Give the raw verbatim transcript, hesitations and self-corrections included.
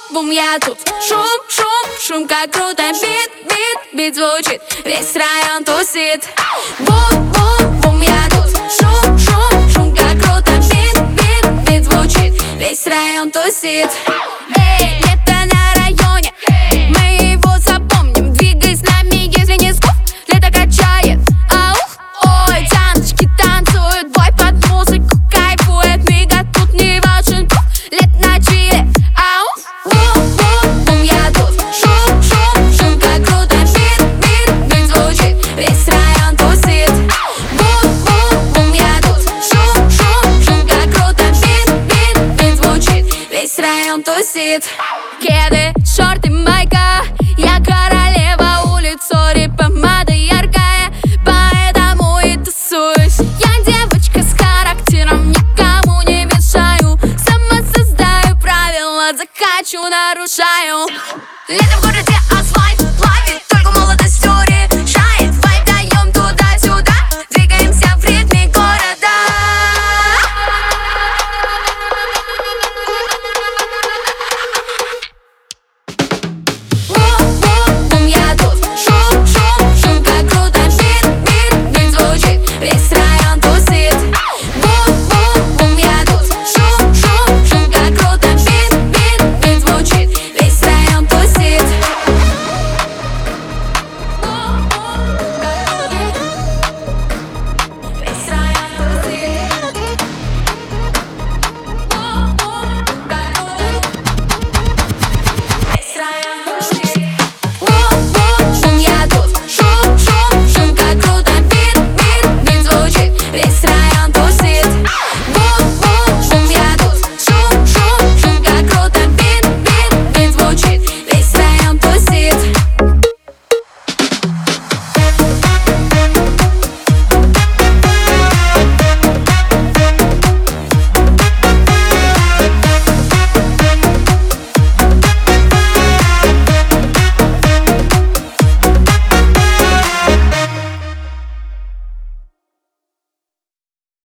бум, я тут. Шум, шум, шум, как круто. Бит, бит, бит звучит, весь район тусит. Бум, бум, бум, я тут. Шум, шум, шум, как круто. Бит, бит, бит звучит, весь район тусит. Эй, лето на районе, мы его запомним. Двигай с нами, если не скуп, лето качает. Аух, ой, таночки танцуют, бой под музыку кайфует. Мига тут не важен круг, лет на чиле. Аух, бум, бум, бум, я тут. Шум, шум, шум, как круто. Бит, бит, бит звучит, весь район тусит. Бум, бум, бум, я тут. Шум, шум, шум, как круто. Бит, бит, бит звучит, весь район тусит. Кеды, шорты, майка, я королева улиц, сори, помада яркая, поэтому и тусуюсь. Я девочка с характером, никому не мешаю, сама создаю правила, закачу, нарушаю. Лето в городе